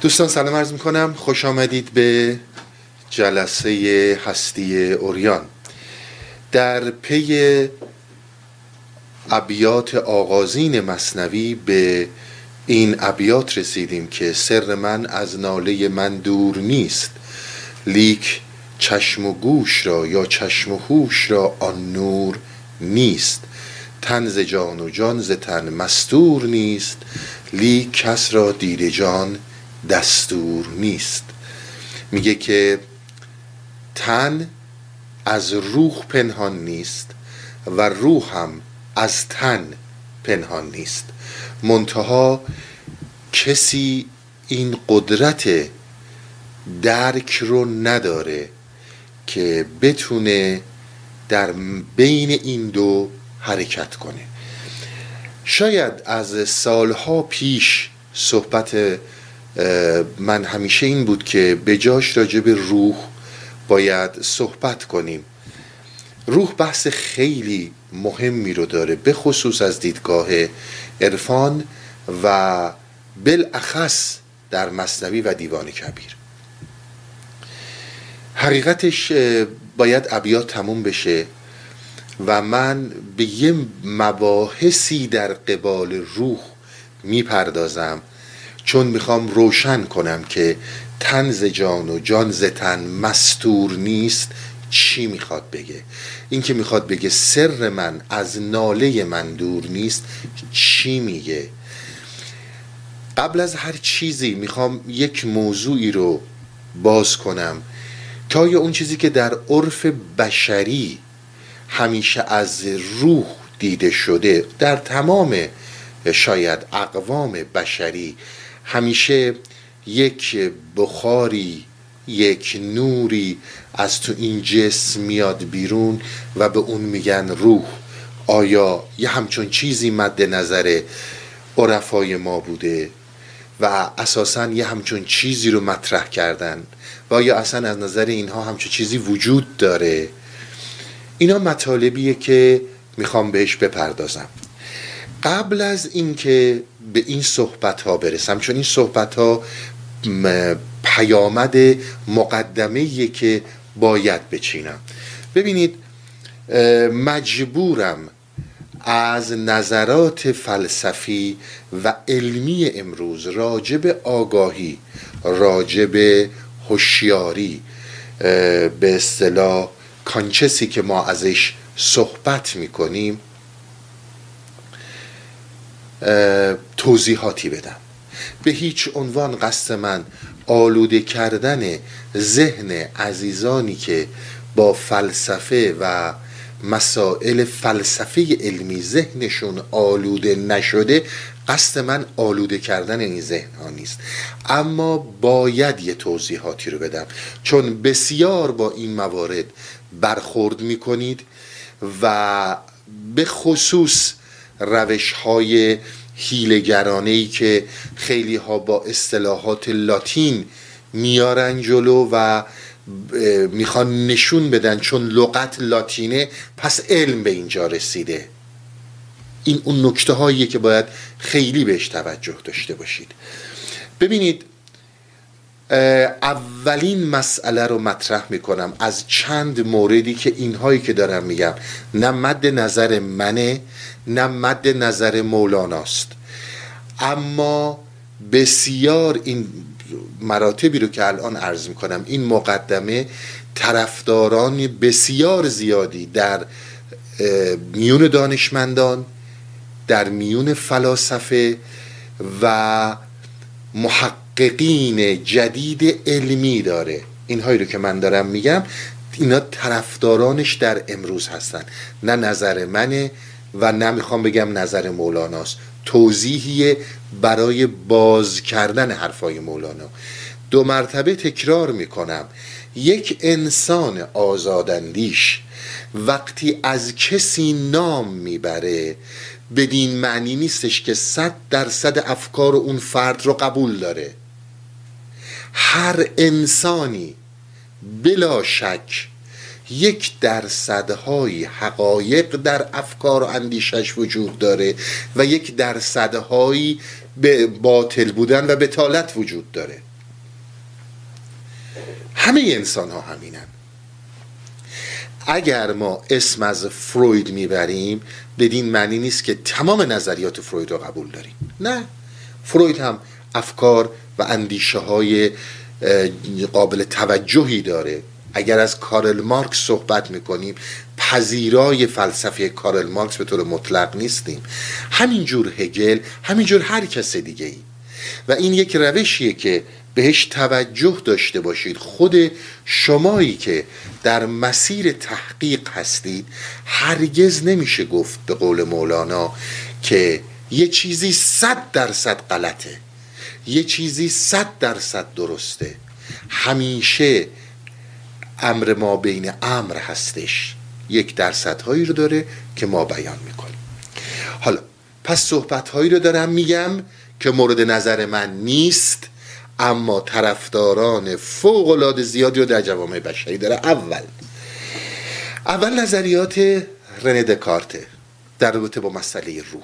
دوستان سلام عرض میکنم، خوش آمدید به جلسه هستی عریان. در پی ابیات آغازین مثنوی به این ابیات رسیدیم که سر من از ناله من دور نیست، لیک چشم و گوش را یا چشم و هوش را آن نور نیست. تن ز جان و جان ز تن مستور نیست، لیک کس را دید جان دستور نیست. میگه که تن از روح پنهان نیست و روح هم از تن پنهان نیست، منتها کسی این قدرت درک رو نداره که بتونه در بین این دو حرکت کنه. شاید از سالها پیش صحبت من همیشه این بود که به جاش راجع به روح باید صحبت کنیم. روح بحث خیلی مهمی رو داره، به خصوص از دیدگاه عرفان و بالاخص در مثنوی و دیوان کبیر. حقیقتش باید ابیات تموم بشه و من به یه مباحثی در قبال روح میپردازم، چون میخوام روشن کنم که تن ز جان و جان ز تن مستور نیست چی میخواد بگه. این که میخواد بگه سر من از ناله من دور نیست چی میگه. قبل از هر چیزی میخوام یک موضوعی رو باز کنم که آیا اون چیزی که در عرف بشری همیشه از روح دیده شده، در تمام شاید اقوام بشری همیشه یک بخاری، یک نوری از تو این جسم میاد بیرون و به اون میگن روح. آیا یه همچون چیزی مد نظر عرفای ما بوده و اساساً یه همچون چیزی رو مطرح کردن و آیا اصلا از نظر اینها همچون چیزی وجود داره؟ اینا مطالبیه که میخوام بهش بپردازم. قبل از اینکه به این صحبت ها برسم، چون این صحبت ها پیامد مقدمه‌ایه که باید بچینم. ببینید، مجبورم از نظرات فلسفی و علمی امروز راجب آگاهی، راجب هوشیاری، به اصطلاح کانچسی که ما ازش صحبت میکنیم، توضیحاتی بدم. به هیچ عنوان قصد من آلوده کردن ذهن عزیزانی که با فلسفه و مسائل فلسفه علمی ذهنشون آلوده نشده، قصد من آلوده کردن این ذهن ها نیست، اما باید یه توضیحاتی رو بدم، چون بسیار با این موارد برخورد میکنید و به خصوص روش های حیله‌گرانه‌ای که خیلی ها با اصطلاحات لاتین میارن جلو و میخوان نشون بدن چون لغت لاتینه پس علم به اینجا رسیده. این اون نکته هاییه که باید خیلی بهش توجه داشته باشید. ببینید، اولین مسئله رو مطرح میکنم از چند موردی که اینهایی که دارم میگم نه مد نظر منه نه مد نظر مولاناست، اما بسیار این مراتبی رو که الان عرض میکنم، این مقدمه طرفداران بسیار زیادی در میون دانشمندان، در میون فلاسفه و محققین جدید علمی داره. اینهایی رو که من دارم میگم اینا طرفدارانش در امروز هستن، نه نظر منه و نه میخوام بگم نظر مولاناست، توضیحیه برای باز کردن حرفای مولانا. 2 مرتبه تکرار میکنم، یک انسان آزاداندیش وقتی از کسی نام میبره بدین معنی نیستش که 100% افکار اون فرد رو قبول داره. هر انسانی بلا شک 1% حقایق در افکار و اندیشش وجود داره و 1% به باطل بودن و بتالت وجود داره. همه انسان ها همینن. اگر ما اسم از فروید میبریم بدین معنی نیست که تمام نظریات فروید رو قبول داریم. نه، فروید هم افکار و اندیشه های قابل توجهی داره. اگر از کارل مارکس صحبت میکنیم پذیرای فلسفه کارل مارکس به طور مطلق نیستیم، همینجور هگل، همینجور هر کس دیگه ای. و این یک روشیه که بهش توجه داشته باشید. خود شمایی که در مسیر تحقیق هستید هرگز نمیشه گفت به قول مولانا که یه چیزی 100% غلطه، یه چیزی 100% درسته. همیشه امر ما بین امر هستش، 1% هایی رو داره که ما بیان میکنیم. حالا پس صحبت هایی رو دارم میگم که مورد نظر من نیست، اما طرفداران فوق العاده زیادی رو در جوامع بشری داره. اول نظریات رنه دکارت در رابطه با مسئله روح.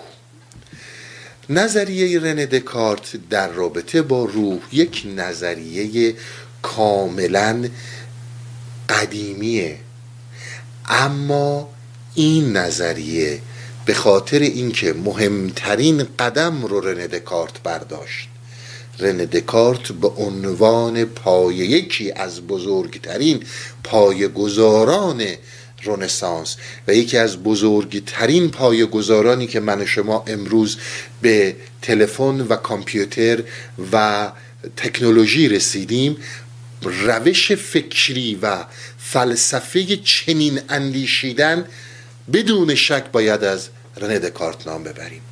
نظریه رنه دکارت در رابطه با روح یک نظریه کاملا قدیمیه، اما این نظریه به خاطر اینکه مهمترین قدم رو رنه دکارت برداشت، رنه دکارت به عنوان یکی از بزرگترین پایه‌گذاران رنسانس و یکی از بزرگترین پایه‌گذارانی که من و شما امروز به تلفن و کامپیوتر و تکنولوژی رسیدیم، روش فکری و فلسفه چنین اندیشیدن بدون شک باید از رنه دکارت نام ببریم.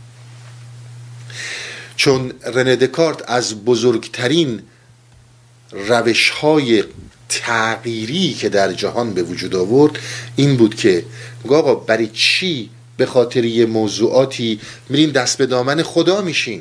چون رنه دکارت از بزرگترین روش‌های تغییری که در جهان به وجود آورد این بود که آقا برای چی به خاطر یه موضوعاتی میرین دست به دامن خدا میشین؟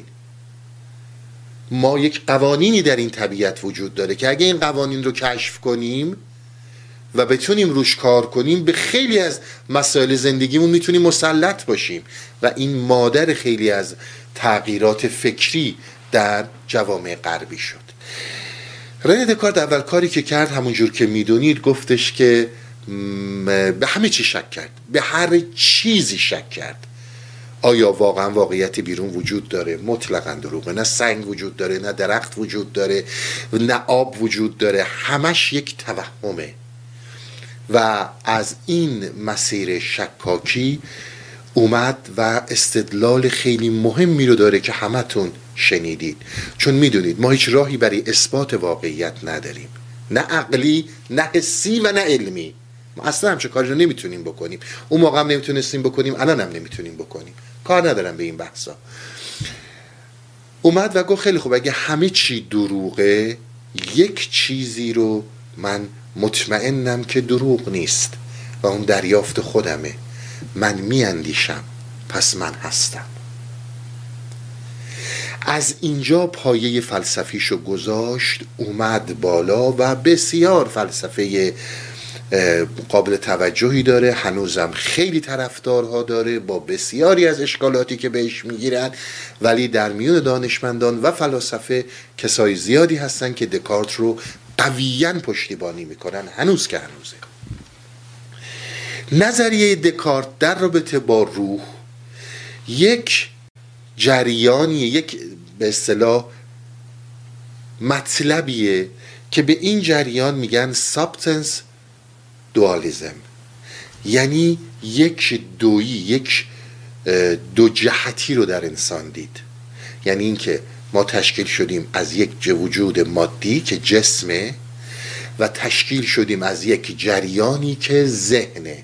ما یک قوانینی در این طبیعت وجود داره که اگه این قوانین رو کشف کنیم و بتونیم روش کار کنیم به خیلی از مسائل زندگیمون میتونیم مسلط باشیم و این مادر خیلی از تغییرات فکری در جوامع غربی شد. رنه دکارت اول کاری که کرد همونجور که میدونید گفتش که به همه چی شک کرد، به هر چیزی شک کرد. آیا واقعا واقعیت بیرون وجود داره؟ مطلقاً دروغه. نه سنگ وجود داره، نه درخت وجود داره، نه آب وجود داره، همش یک توهمه. و از این مسیر شکاکی اومد و استدلال خیلی مهمی رو داره که همتون شنیدید. چون میدونید ما هیچ راهی برای اثبات واقعیت نداریم، نه عقلی، نه حسی و نه علمی. ما اصلا همچه کاری رو نمیتونیم بکنیم. اون موقع هم نمیتونستیم بکنیم، الان هم نمیتونیم بکنیم. کار ندارم به این بحثا. اومد و گفت خیلی خوب، اگه همه چی دروغه، یک چیزی رو من مطمئنم که دروغ نیست و اون دریافت خودمه. من میاندیشم، پس من هستم. از اینجا پایه فلسفیشو گذاشت، اومد بالا و بسیار فلسفه قابل توجهی داره، هنوزم خیلی طرفدارها داره با بسیاری از اشکالاتی که بهش میگیرن، ولی در میون دانشمندان و فلاسفه کسای زیادی هستن که دکارت رو قویاً پشتیبانی میکنن، هنوز که هنوزه. نظریه دکارت در رابطه با روح یک جریانی، یک به اصطلاح مطلبیه که به این جریان میگن سابستنس دوالیزم، یعنی یک دویی، یک دو جهتی رو در انسان دید. یعنی اینکه ما تشکیل شدیم از یک وجود مادی که جسمه و تشکیل شدیم از یک جریانی که ذهنه.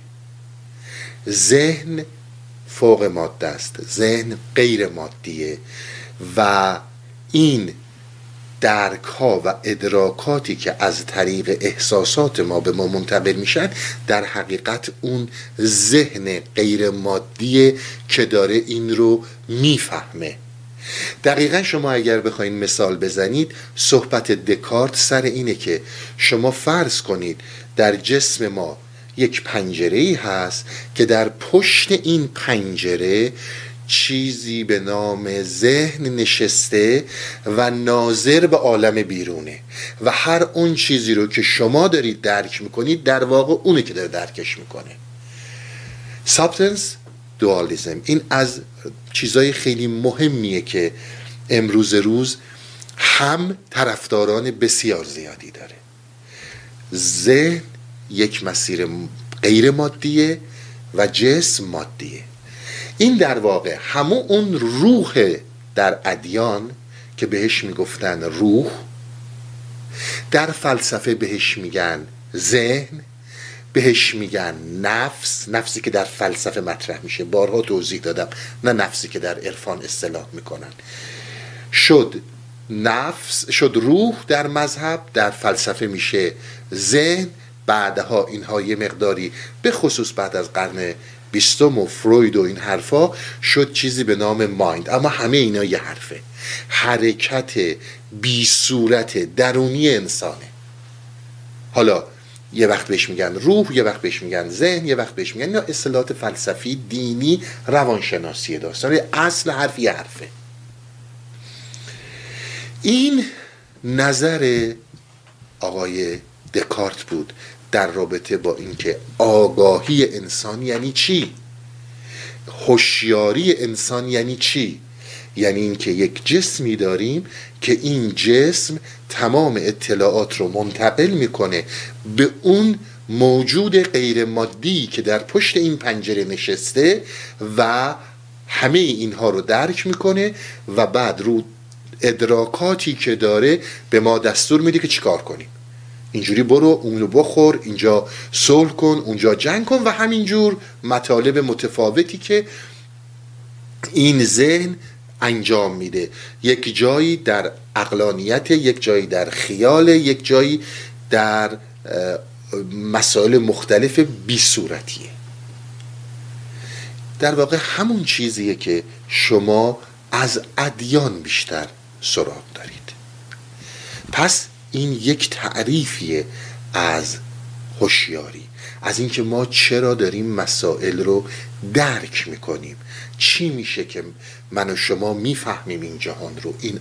ذهن فوق ماده است، ذهن غیر مادیه و این درک ها و ادراکاتی که از طریق احساسات ما به ما منتقل میشن در حقیقت اون ذهن غیر مادیه که داره این رو میفهمه. دقیقا شما اگر بخواید مثال بزنید، صحبت دکارت سر اینه که شما فرض کنید در جسم ما یک پنجره‌ای هست که در پشت این پنجره چیزی به نام ذهن نشسته و ناظر به عالم بیرونه و هر اون چیزی رو که شما دارید درک میکنید در واقع اونه که داره درکش میکنه. سابستنس دوالیسم این از چیزای خیلی مهمیه که امروز روز هم طرفداران بسیار زیادی داره. ذهن یک مسیر غیر مادیه و جسم مادیه. این در واقع همون اون روح در ادیان که بهش میگفتن روح، در فلسفه بهش میگن ذهن، بهش میگن نفس، نفسی که در فلسفه مطرح میشه، بارها توضیح دادم، نه نفسی که در عرفان اصطلاح میکنن. شد نفس، شد روح در مذهب، در فلسفه میشه ذهن. بعدها اینها یه مقداری به خصوص بعد از قرن 20 و فروید و این حرفا شد چیزی به نام مایند. اما همه اینا یه حرفه، حرکت بی صورت درونی انسانه. حالا یه وقت بهش میگن روح، یه وقت بهش میگن ذهن، یه وقت بهش میگن، اینا اصطلاحات فلسفی، دینی، روانشناسی داستان. اصل حرف یه حرفه. این نظر آقای دکارت بود در رابطه با اینکه آگاهی انسان یعنی چی، هوشیاری انسان یعنی چی. یعنی اینکه یک جسمی داریم که این جسم تمام اطلاعات رو منتقل میکنه به اون موجود غیر مادی که در پشت این پنجره نشسته و همه اینها رو درک میکنه و بعد رو ادراکاتی که داره به ما دستور میده که چیکار کنیم. اینجوری برو، اونو بخور، اینجا صلح کن، اونجا جنگ کن و همینجور مطالب متفاوتی که این ذهن انجام میده. یک جایی در عقلانیت، یک جایی در خیال، یک جایی در مسائل مختلف بی صورتیه. در واقع همون چیزیه که شما از ادیان بیشتر سراغ دارید. پس این یک تعریفیه از هوشیاری، از اینکه ما چرا داریم مسائل رو درک میکنیم، چی میشه که من و شما میفهمیم این جهان رو، این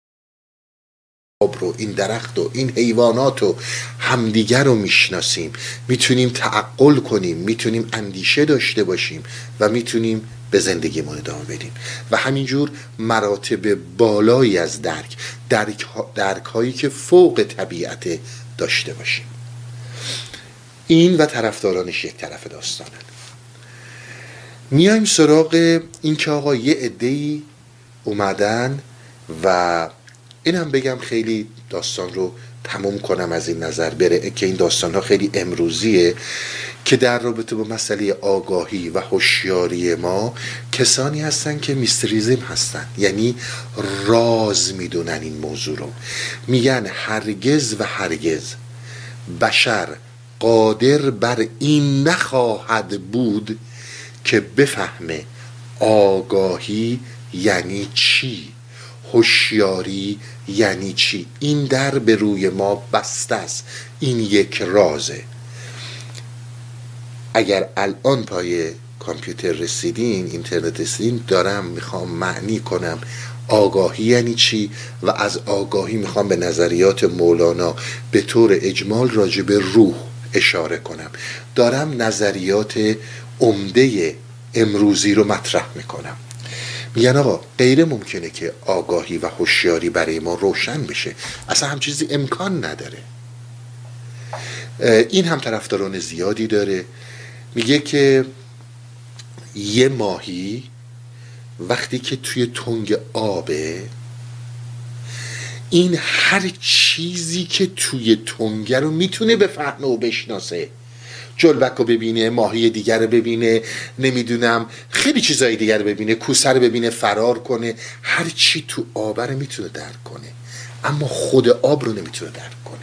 آب رو، این درخت و این حیوانات و همدیگر رو میشناسیم، میتونیم تعقل کنیم، میتونیم اندیشه داشته باشیم و میتونیم به ما ادامه بدیم و همینجور مراتب بالایی از درک هایی که فوق طبیعت داشته باشیم. این و طرفدارانش یک طرف داستانن. میایم سراغ این که آقا یه عده‌ای اومدن و این هم بگم خیلی داستان رو تموم کنم از این نظر بره که این داستان ها خیلی امروزیه که در رابطه با مسئله آگاهی و هوشیاری ما کسانی هستن که میستریزم هستن، یعنی راز میدونن این موضوع رو. میگن هرگز و هرگز بشر قادر بر این نخواهد بود که بفهمه آگاهی یعنی چی، هوشیاری یعنی چی. این در به روی ما بسته است، این یک رازه. اگر الان پای کامپیوتر رسیدین، اینترنت رسیدین، دارم میخوام معنی کنم آگاهی یعنی چی و از آگاهی میخوام به نظریات مولانا به طور اجمال راجع به روح اشاره کنم. دارم نظریات عمده امروزی رو مطرح میکنم. میگن آقا غیر ممکنه که آگاهی و هوشیاری برای ما روشن بشه، اصلا هم چیزی امکان نداره. این هم طرفداران زیادی داره. میگه که یه ماهی وقتی که توی تنگ آبه، این هر چیزی که توی تنگه رو میتونه بفهمه و بشناسه. جلبک رو ببینه، ماهی دیگر رو ببینه، نمیدونم خیلی چیزای دیگر رو ببینه، کوسه رو ببینه فرار کنه، هر چی تو آب رو میتونه درک کنه، اما خود آب رو نمیتونه درک کنه.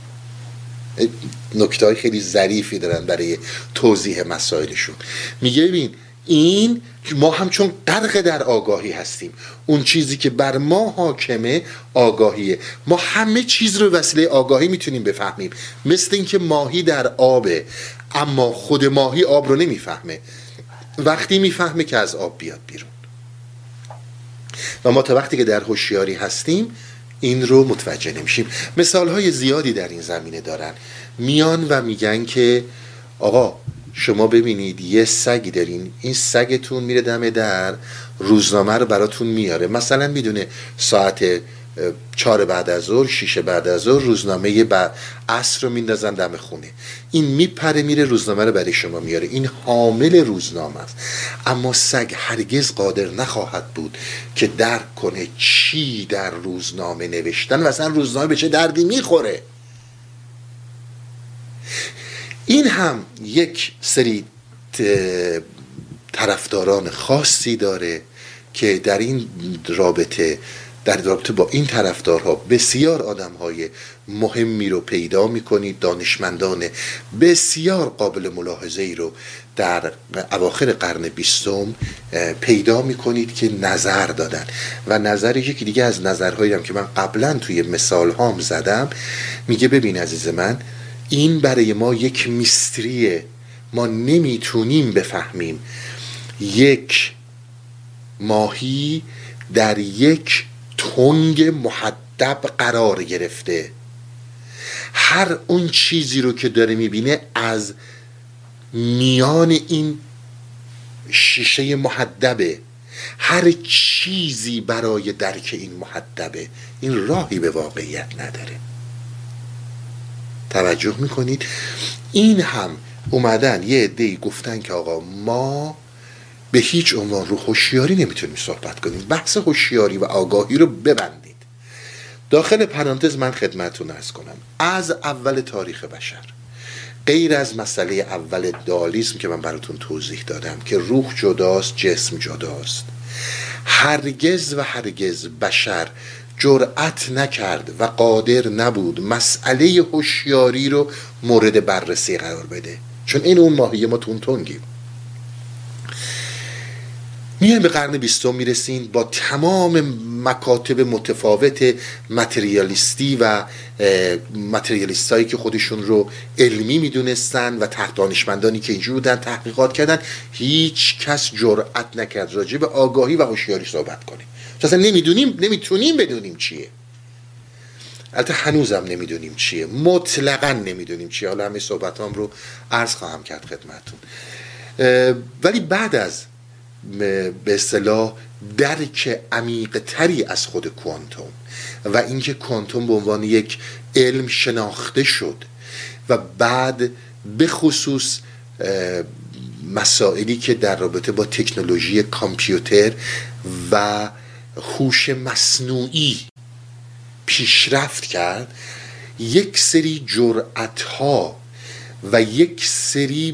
نکته های خیلی ظریفی دارن برای توضیح مسائلشون. میگه ببین این ما هم چون غرق در آگاهی هستیم، اون چیزی که بر ما حاکمه آگاهیه، ما همه چیز رو وسیله آگاهی میتونیم بفهمیم. مثل این که ماهی در آبه اما خود ماهی آب رو نمیفهمه، وقتی میفهمه که از آب بیاد بیرون. و ما تا وقتی که در هوشیاری هستیم این رو متوجه نمیشیم. مثالهای زیادی در این زمینه دارن، میان و میگن که آقا شما ببینید یه سگی دارین، این سگتون میره دم در، روزنامه رو براتون میاره، مثلا میدونه ساعت 4 بعد از ظهر، 6 بعد از ظهر روزنامه عصر رو میندازن دم خونه، این میپره میره روزنامه رو برای شما میاره، این حامل روزنامه است. اما سگ هرگز قادر نخواهد بود که درک کنه چی در روزنامه نوشتن و اصلا روزنامه به چه دردی میخوره. این هم یک سری طرفداران خاصی داره که در این رابطه با این طرفدارها بسیار آدمهای مهمی رو پیدا میکنید، دانشمندان بسیار قابل ملاحظه‌ای رو در اواخر قرن 20 پیدا میکنید که نظر دادن و نظر یکی دیگه از نظرهایی هم که من قبلا توی مثال هام زدم، میگه ببین عزیز من، این برای ما یک میستریه، ما نمیتونیم بفهمیم یک ماهی در یک تنگ محدب قرار گرفته، هر اون چیزی رو که داره میبینه از میان این شیشه محدبه، هر چیزی برای درک این محدبه، این راهی به واقعیت نداره. توجه میکنید؟ این هم اومدن یه عده‌ای گفتن که آقا ما به هیچ عنوان رو هوشیاری نمیتونیم صحبت کنیم، بحث هوشیاری و آگاهی رو ببندید. داخل پرانتز من خدمتتون عرض کنم، از اول تاریخ بشر، غیر از مسئله اول دالیسم که من براتون توضیح دادم که روح جداست جسم جداست، هرگز و هرگز بشر جرأت نکرد و قادر نبود مسئله هوشیاری رو مورد بررسی قرار بده، چون این اون ماهی ما تونگیم. میایم به قرن 20 میرسین با تمام مکاتب متفاوت متریالیستی و متریالیستایی که خودشون رو علمی میدونستن و دانشمندانی که اینجور بودن تحقیقات کردن، هیچ کس جرأت نکرد راجع به آگاهی و هوشیاری صحبت کنه. اصلا نمیتونیم بدونیم چیه. البته هنوزم نمیدونیم چیه، مطلقاً نمیدونیم چیه. حالا همه صحبتام رو عرض خواهم کرد خدمتتون. ولی بعد از به اصطلاح درک عمیق تری از خود کوانتوم و اینکه کوانتوم به عنوان یک علم شناخته شد و بعد به خصوص مسائلی که در رابطه با تکنولوژی کامپیوتر و هوش مصنوعی پیشرفت کرد، یک سری جرأت‌ها و یک سری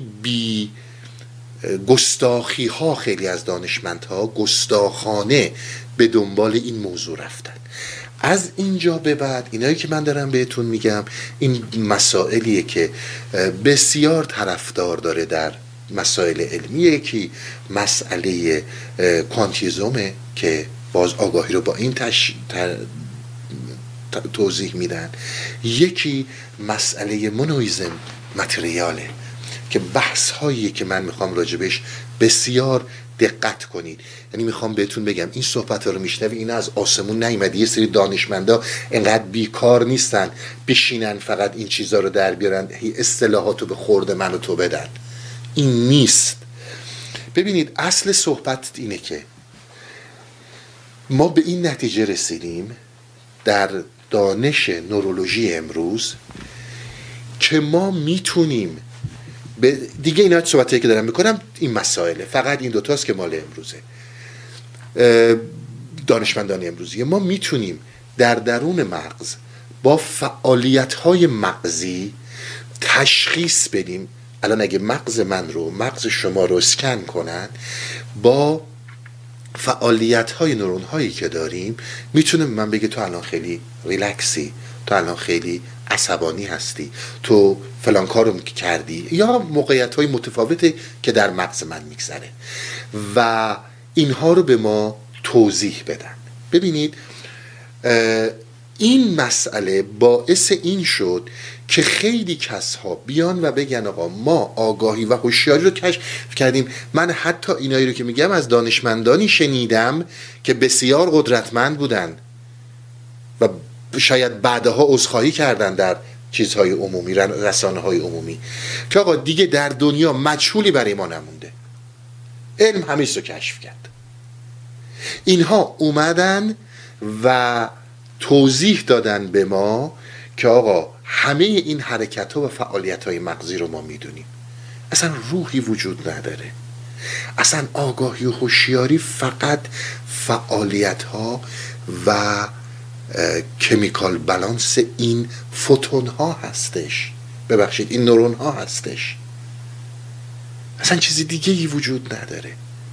گستاخی ها، خیلی از دانشمندها گستاخانه به دنبال این موضوع رفتن. از اینجا به بعد اینایی که من دارم بهتون میگم این مسائلیه که بسیار طرفدار داره در مسائل علمی. یکی مسئله کوانتیزمه که باز آگاهی رو با این توضیح میدن. یکی مسئله مونویزم متریاله که بحث هایی که من میخوام راجبش بسیار دقت کنید. یعنی میخوام بهتون بگم این صحبت ها رو میشنوی، این از آسمون نیومده. یه سری دانشمندا انقدر بیکار نیستن بشینن فقط این چیزا رو در بیارن، اصطلاحات رو به خورد من و تو بدن. این نیست. ببینید اصل صحبت اینه که ما به این نتیجه رسیدیم در دانش نورولوژی امروز که ما میتونیم دیگه اینا صحبتایی که دارم میکنم این مسائله، فقط این دوتاست که مال امروزه، دانشمندان امروزی. ما میتونیم در درون مغز با فعالیت‌های مغزی تشخیص بدیم. الان اگه مغز من رو، مغز شما رو اسکن کنن، با فعالیت‌های نورون‌هایی که داریم میتونه من بگه تو الان خیلی ریلکسی، تو الان خیلی عصبانی هستی، تو فلان کارو کردی، یا موقعیت‌های متفاوتی که در مغز من میگذره و اینها رو به ما توضیح بدن. ببینید این مسئله باعث این شد که خیلی کسها بیان و بگن آقا ما آگاهی و هوشیاری رو کشف کردیم. من حتی اینایی رو که میگم از دانشمندانی شنیدم که بسیار قدرتمند بودن و شاید بعدها عذرخواهی کردن در چیزهای عمومی، رسانه های عمومی، که آقا دیگه در دنیا مجهولی برای ما نمونده، علم همیشه رو کشف کرد. اینها اومدن و توضیح دادن به ما که آقا همه این حرکت ها و فعالیت های مغزی رو ما میدونیم، اصلا روحی وجود نداره، اصلا آگاهی و هوشیاری فقط فعالیت ها و کمیکال بالانس این فوتون ها هستش، ببخشید این نورون ها هستش، اصلا چیزی دیگه ای وجود نداره.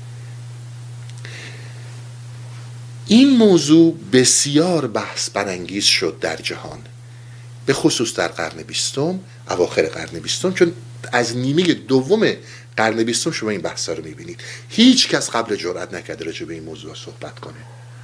این موضوع بسیار بحث برانگیز شد در جهان، به خصوص در قرن 20، اواخر قرن 20، چون از نیمه دوم قرن 20 شما این بحثا رو میبینید. هیچ کس قبل جرئت نکرده راجع به این موضوع صحبت کنه.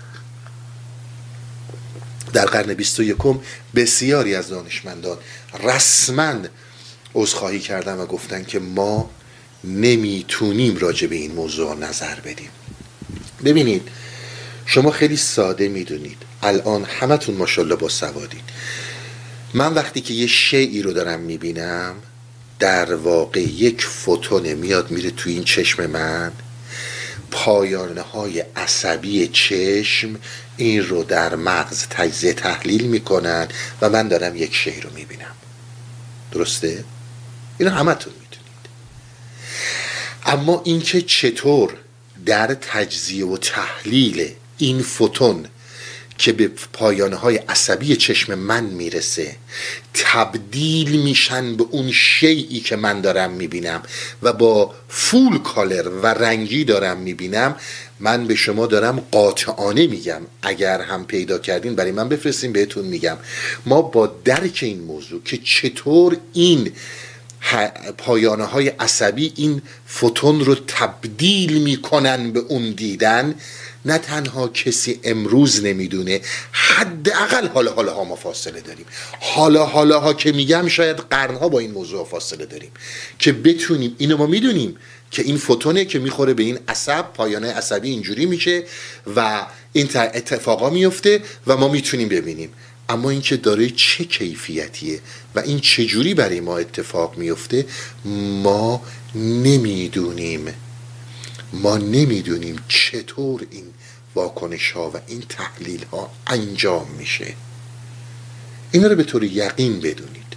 در قرن 21 بسیاری از دانشمندان رسما عذرخواهی کردن و گفتن که ما نمیتونیم راجع به این موضوع نظر بدیم. ببینید شما خیلی ساده میدونید، الان همتون ماشاءالله با سوادین، من وقتی که یه شیئی رو دارم میبینم، در واقع یک فوتون میاد میره تو این چشم من، پایانه های عصبی چشم این رو در مغز تجزیه تحلیل میکنن و من دارم یک شی رو میبینم. درسته؟ اینو همتون میدونید. اما اینکه چطور در تجزیه و تحلیل این فوتون که به پایانه های عصبی چشم من میرسه تبدیل میشن به اون شیئی که من دارم میبینم و با فول کالر و رنگی دارم میبینم، من به شما دارم قاطعانه میگم، اگر هم پیدا کردین برای من بفرستین بهتون میگم، ما با درک این موضوع که چطور این پایانه های عصبی این فوتون رو تبدیل میکنن به اون دیدن، نه تنها کسی امروز نمیدونه، حداقل حالا ها ما فاصله داریم، حالا ها که میگم شاید قرنها با این موضوع فاصله داریم که بتونیم اینو. ما میدونیم که این فوتونه که میخوره به این عصب، پایانه عصبی اینجوری میشه و این اتفاقا میفته و ما میتونیم ببینیم، اما این که داره چه کیفیتیه و این چه جوری برای ما اتفاق میفته ما نمیدونیم. ما نمیدونیم چطور این واکنش ها و این تحلیل ها انجام میشه. این رو به طور یقین بدونید.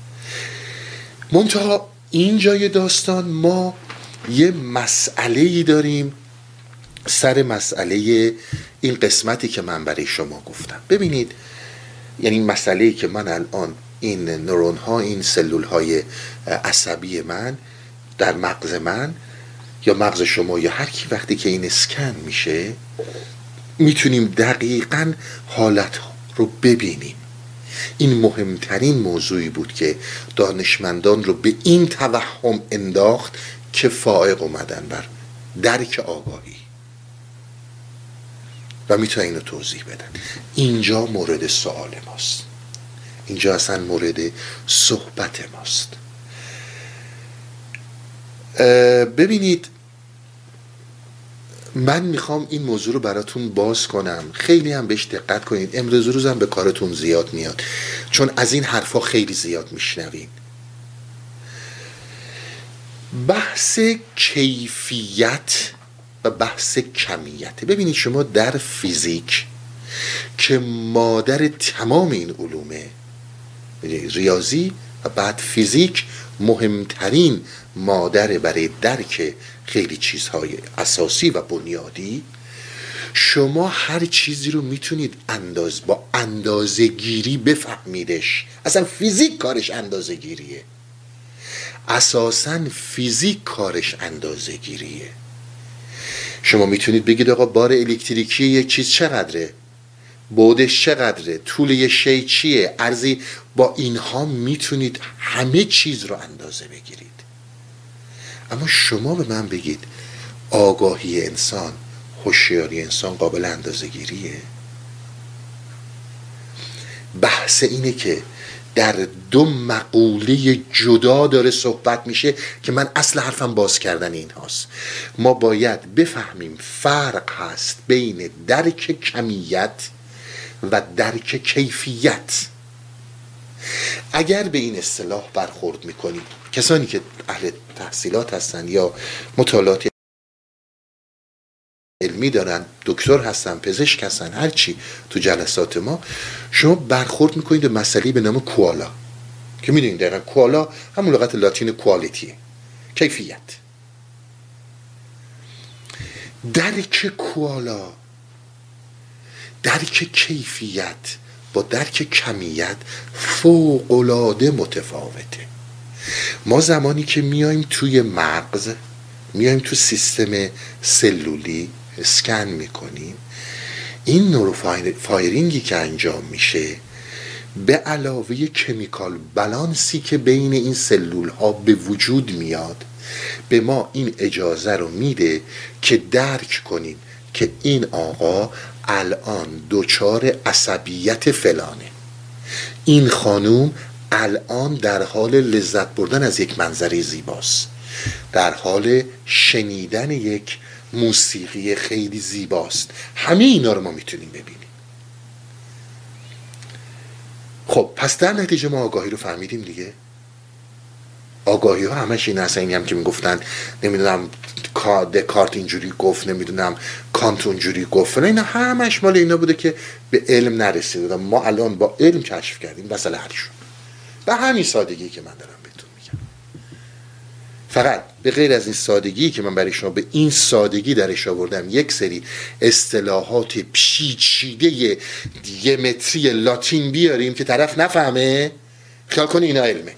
منتها این جای داستان ما یه مسئله‌ای داریم سر مسئله این قسمتی که من برای شما گفتم. ببینید، یعنی مسئله‌ای که من الان این نورون ها، این سلول های عصبی من در مغز من یا مغز شما یا هر کی، وقتی که این اسکن میشه میتونیم دقیقاً حالت رو ببینیم. این مهمترین موضوعی بود که دانشمندان رو به این توهم انداخت که فائق اومدن بر درک آگاهی و میتونن اینو توضیح بدن. اینجا مورد سوال ماست، اینجا اصلا مورد صحبت ماست. ببینید، من میخوام این موضوع رو براتون باز کنم، خیلی هم بهش دقت کنید. امروز روز هم به کارتون زیاد میاد، چون از این حرفا خیلی زیاد میشنوین. بحث کیفیت و بحث کمیت. ببینید شما در فیزیک که مادر تمام این علومه، ریاضی و بعد فیزیک مهمترین مادر برای درک خیلی چیزهای اساسی و بنیادی، شما هر چیزی رو میتونید با اندازه گیری بفهمیدش. اصلا فیزیک کارش اندازه گیریه، اساسا فیزیک کارش اندازه گیریه. شما میتونید بگید آقا بار الکتریکی یک چیز چقدره، بعدش چقدره، طول یه شی چیه، عرضی. با اینها میتونید همه چیز رو اندازه بگیرید. اما شما به من بگید آگاهی انسان، هوشیاری انسان قابل اندازه گیریه؟ بحث اینه که در دو مقوله جدا داره صحبت میشه که من اصل حرفم باز کردن این هاست. ما باید بفهمیم فرق هست بین درک کمیت و درک کیفیت. اگر به این اصطلاح برخورد میکنیم، کسانی که اهل تحصیلات هستن یا مطالعات علمی دارن، دکتر هستن، پزشک هستن، هرچی، تو جلسات ما شما برخورد میکنید به مسئله به نام کوالا که میدونید دقیقا کوالا همون لغت لاتین کوالیتیه، کیفیت. درک کوالا، درک کیفیت با درک کمیت فوق‌العاده متفاوته. ما زمانی که میایم توی مغز، میایم تو سیستم سلولی اسکن میکنیم، این نوروفایرینگی که انجام میشه به علاوه کمیکال بالانسی که بین این سلول ها به وجود میاد، به ما این اجازه رو میده که درک کنیم که این آقا الان دچار عصبیت فلانه، این خانوم الان در حال لذت بردن از یک منظره زیباست، در حال شنیدن یک موسیقی خیلی زیباست. همه اینا رو ما میتونیم ببینیم. خب پس در نتیجه ما آگاهی رو فهمیدیم دیگه. آگاهی ها همش این هست، اینی هم که میگفتن نمیدونم دکارت اینجوری گفت، نمیدونم کانت اونجوری گفت، اینا همش مال اینا بوده که به علم نرسیده. ما الان با علم کشف کردیم مثلا هرشون به همین سادگی که من دارم بهتون میگم. فقط به غیر از این سادگی که من برای شما به این سادگی درش آوردم یک سری اصطلاحات پیچیده دیمتری لاتین بیاریم که طرف نفهمه، خیال کنی اینا علمه.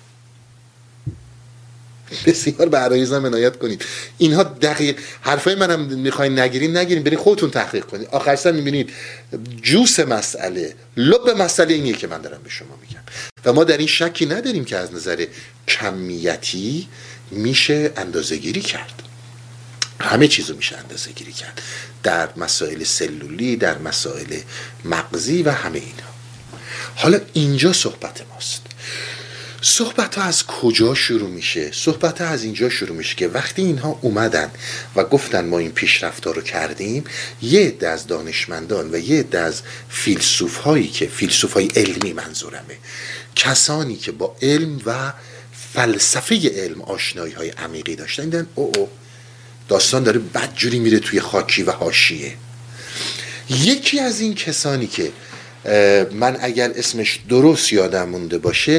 بسیار به عرایزم عنایت کنید. اینها دقیق حرفای منم میخواین نگیرین برین خودتون تحقیق کنید. آخر سر میبینید جوس مسئله، لب مسئله اینیه که من دارم به شما میگم. و ما در این شکی نداریم که از نظر کمیتی میشه اندازه‌گیری کرد. همه چیزو میشه اندازه‌گیری کرد، در مسائل سلولی، در مسائل مغزی و همه اینا. حالا اینجا صحبت ماست. صحبت ها از کجا شروع میشه؟ صحبت ها از اینجا شروع میشه که وقتی اینها اومدن و گفتن ما این پیشرفت ها رو کردیم، یه عده از دانشمندان و یه عده از فیلسوف هایی که فیلسوف های علمی منظورمه، کسانی که با علم و فلسفه علم آشنایی های عمیقی داشتن، دیدن داستان داره بدجوری میره توی خاکی و حاشیه. یکی از این کسانی که من اگر اسمش درست یادم مونده باشه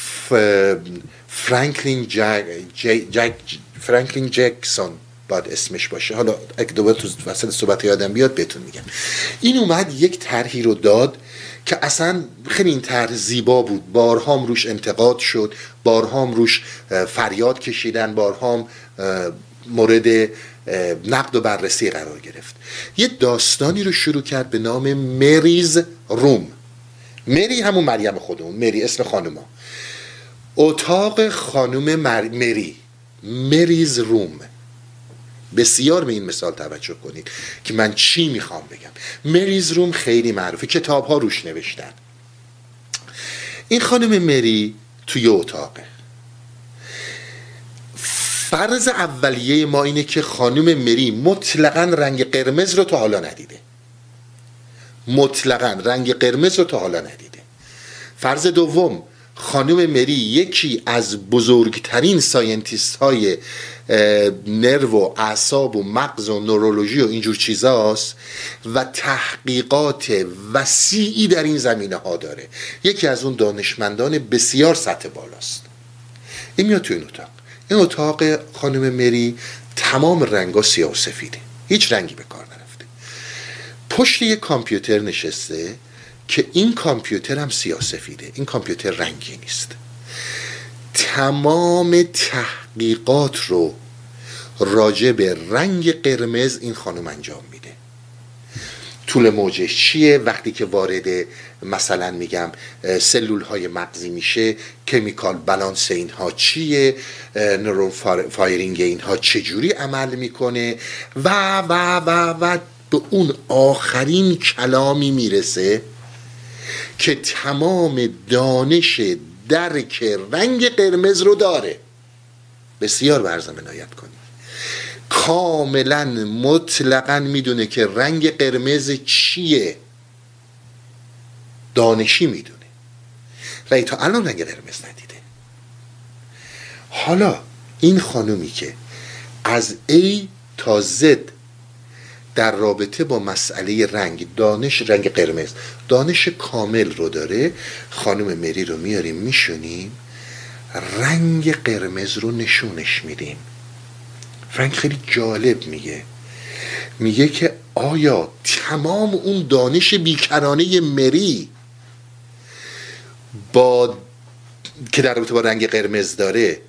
فرانکلین جکسون باید اسمش باشه، حالا اگه دوباره تو وسط صحبت یادم بیاد بهتون میگم. این اومد یک طرحی رو داد که اصلا خیلی این طرح زیبا بود، بارهام روش انتقاد شد، بارهام روش فریاد کشیدن، بارهام مورد نقد و بررسی قرار گرفت. یه داستانی رو شروع کرد به نام مریز روم. مری همون مریم خودمون، مری اسم خانوما، اتاق خانوم مریز روم. بسیار به این مثال توجه کنید که من چی میخوام بگم. مریز روم خیلی معروفه، کتاب ها روش نوشتن. این خانم مری توی اتاقه. فرض اولیه ما اینه که خانم مری مطلقاً رنگ قرمز رو تا حالا ندیده. مطلقاً رنگ قرمز رو تا حالا ندیده. فرض دوم، خانم مری یکی از بزرگترین ساینتیست های نرو و اعصاب و مغز و نورولوژی و اینجور چیزاست و تحقیقات وسیعی در این زمینه ها داره. یکی از اون دانشمندان بسیار سطح بالاست. این میاد توی این اتاق. این اتاق خانم مری تمام رنگا سیاه و سفیده، هیچ رنگی به کار نرفته. پشت یک کامپیوتر نشسته که این کامپیوتر هم سیاه سفیده، این کامپیوتر رنگی نیست. تمام تحقیقات رو راجع به رنگ قرمز این خانم انجام میده. طول موجش چیه، وقتی که وارد مثلا میگم سلول های مغزی میشه کمیکال بالانس اینها چیه، نورون فایرینگ اینها چجوری عمل میکنه و و و و به اون آخرین کلامی میرسه که تمام دانش درک رنگ قرمز رو داره. بسیار برزم عنایت کنید. کاملا مطلقا میدونه که رنگ قرمز چیه، دانشی میدونه، ولی تا الان رنگ قرمز ندیده. حالا این خانومی که از A تا Z در رابطه با مسئله رنگ، رنگ قرمز دانش کامل رو داره، خانم مری رو میاریم میشونیم رنگ قرمز رو نشونش میدیم. فرانک خیلی جالب میگه که آیا تمام اون دانش بیکرانه مری که در رابطه با رنگ قرمز داره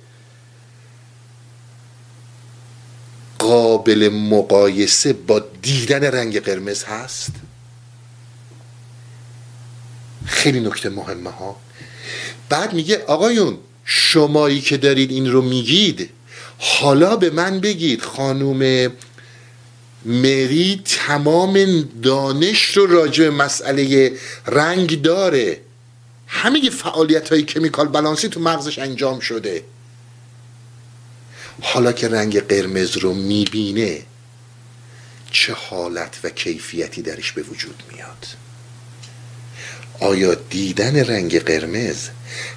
قابل مقایسه با دیدن رنگ قرمز هست؟ خیلی نکته مهمه ها. بعد میگه آقایون شمایی که دارید این رو میگید، حالا به من بگید خانوم مری تمام دانش رو راجع به مسئله رنگ داره، همه فعالیت های کمیکال بالانسی تو مغزش انجام شده، حالا که رنگ قرمز رو میبینه چه حالت و کیفیتی درش به وجود میاد؟ آیا دیدن رنگ قرمز